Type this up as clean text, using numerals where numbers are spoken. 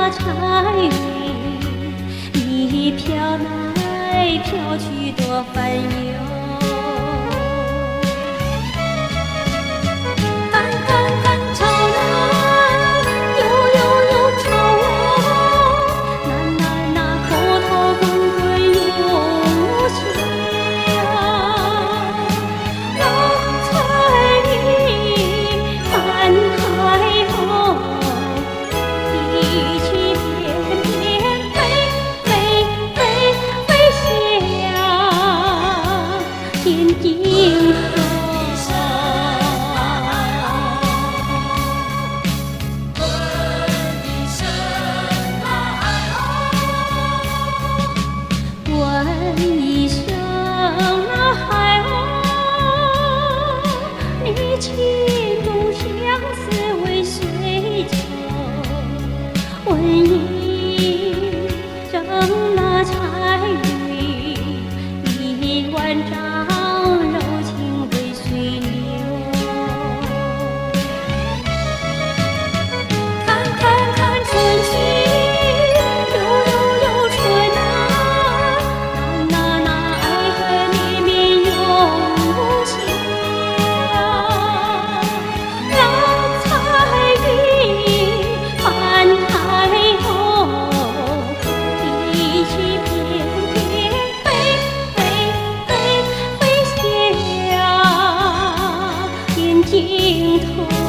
那彩云，你飘来飘去多烦忧。看看看，朝南又朝我，那口头滚滚涌下。让彩云满海鸥，一曲翩翩飞向天尽头。问一声那海鸥，你情动相思为谁愁？问一声那彩云，你万丈柔情为谁留？看看看春去。尽头。